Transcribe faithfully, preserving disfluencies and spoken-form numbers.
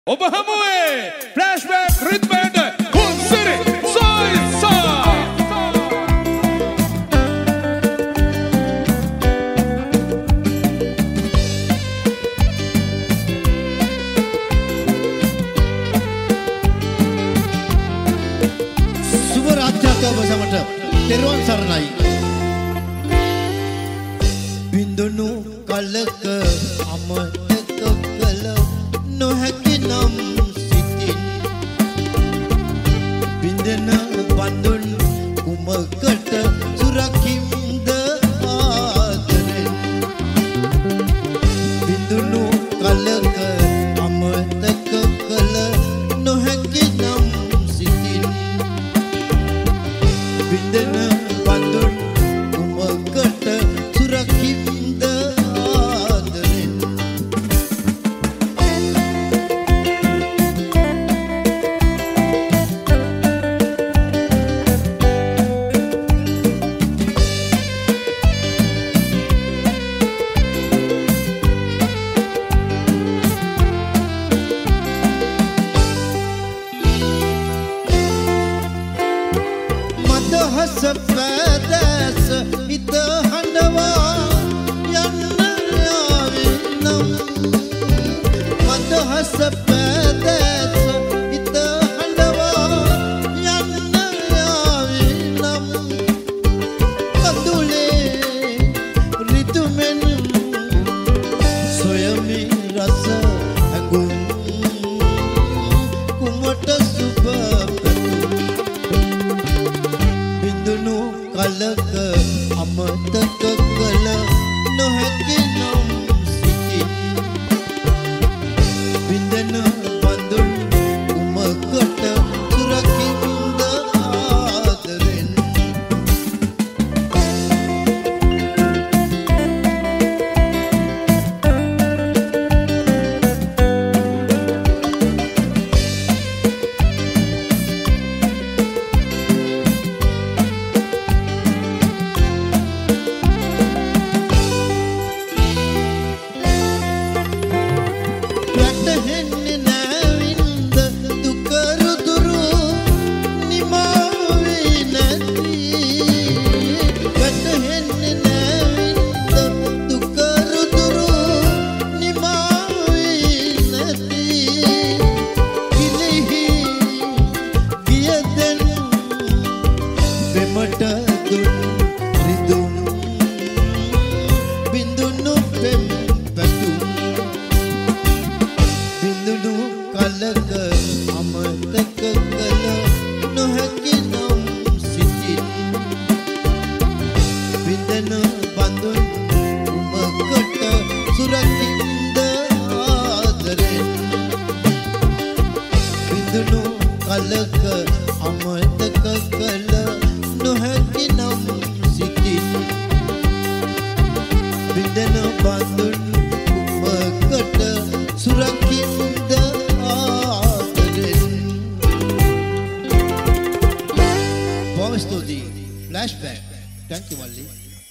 ඔබ හමුවේ ෆ්ලෑෂ්බැක් රිද්මෙන්ඩ් කුන්සිරි සොයිසා සුබ රාත්‍රියක් ඔබ සමට තෙරුවන් සරණයි. බින්දුණු කලක අමතක කළ නොහැකි නම් සිතින් බින්දෙන බඳුන් කුමකට සුරකින්ද ආදරෙන් බින්දුණු කලක අමතක කළ නොහැකි නම් සිතින් බින්දෙන බඳුන් කුමකට සුරකින්ද ආදරෙන් මදහස පැදැස හිත හඬවා යන්න යාවේ නම් මදහස පැදැස හිත හඬවා යන්න යාවේ නම් කඳුලේ රිතුමෙන් සොයමි රස ඇඟුම් කුමට සුබ බින්දුණු කලක අමතක කළ නොහැකි නම් සිතින් බින්දෙන බඳුන් කුමකට සුරකින්ද ආදරෙන් වැටහෙන්නේ නැවින්ද දුක රුදුරු නිමාවේ නැති වැටහෙන්නේ නැවින්ද දුක රුදුරු නිමාවේ නැති කිලිහි ගියදෙන් පෙමට දුන් රිදුම් බින්දුණු පෙම් පැතුම් බින්දුණු කලක අමතක කළ නොහැකි නම් සිතින් බින්දෙන බඳුන් කුමකට සුරකින්ද ආදරෙන් බින්දුණු කලක